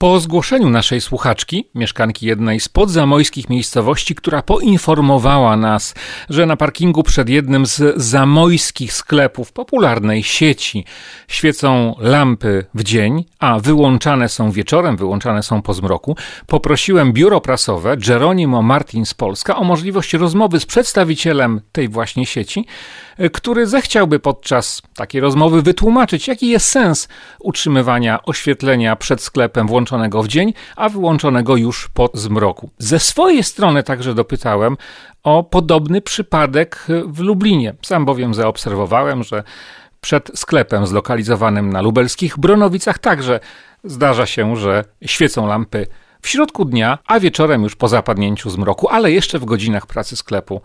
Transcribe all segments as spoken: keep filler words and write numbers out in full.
Po zgłoszeniu naszej słuchaczki, mieszkanki jednej z podzamojskich miejscowości, która poinformowała nas, że na parkingu przed jednym z zamojskich sklepów popularnej sieci świecą lampy w dzień, a wyłączane są wieczorem, wyłączane są po zmroku, poprosiłem biuro prasowe Geronimo Martins Polska o możliwość rozmowy z przedstawicielem tej właśnie sieci, który zechciałby podczas takiej rozmowy wytłumaczyć, jaki jest sens utrzymywania oświetlenia przed sklepem włączonego w dzień, a wyłączonego już po zmroku. Ze swojej strony także dopytałem o podobny przypadek w Lublinie. Sam bowiem zaobserwowałem, że przed sklepem zlokalizowanym na lubelskich Bronowicach także zdarza się, że świecą lampy w środku dnia, a wieczorem już po zapadnięciu zmroku, ale jeszcze w godzinach pracy sklepu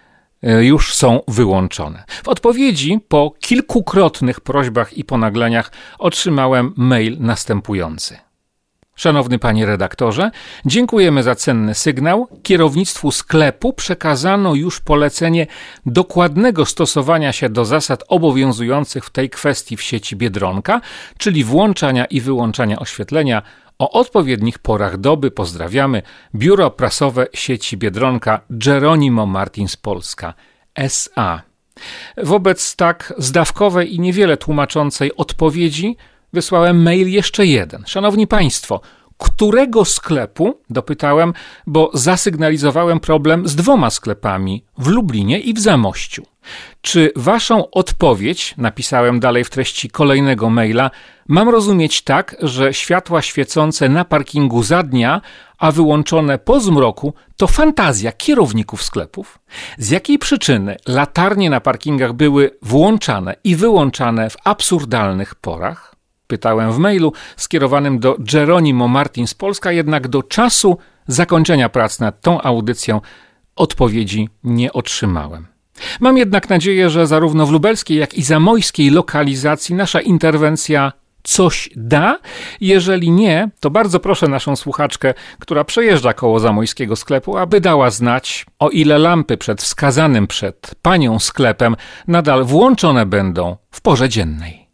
już są wyłączone. W odpowiedzi po kilkukrotnych prośbach i ponagleniach otrzymałem mail następujący. Szanowny panie redaktorze, dziękujemy za cenny sygnał. Kierownictwu sklepu przekazano już polecenie dokładnego stosowania się do zasad obowiązujących w tej kwestii w sieci Biedronka, czyli włączania i wyłączania oświetlenia o odpowiednich porach doby. Pozdrawiamy. Biuro Prasowe sieci Biedronka Geronimo Martins Polska S A. Wobec tak zdawkowej i niewiele tłumaczącej odpowiedzi wysłałem mail jeszcze jeden. Szanowni Państwo, którego sklepu? Dopytałem, bo zasygnalizowałem problem z dwoma sklepami w Lublinie i w Zamościu. Czy waszą odpowiedź, napisałem dalej w treści kolejnego maila, mam rozumieć tak, że światła świecące na parkingu za dnia, a wyłączone po zmroku, to fantazja kierowników sklepów? Z jakiej przyczyny latarnie na parkingach były włączane i wyłączane w absurdalnych porach? Pytałem w mailu skierowanym do Geronimo Martins Polska, jednak do czasu zakończenia prac nad tą audycją odpowiedzi nie otrzymałem. Mam jednak nadzieję, że zarówno w lubelskiej, jak i zamojskiej lokalizacji nasza interwencja coś da. Jeżeli nie, to bardzo proszę naszą słuchaczkę, która przejeżdża koło zamojskiego sklepu, aby dała znać, o ile lampy przed wskazanym przed panią sklepem nadal włączone będą w porze dziennej.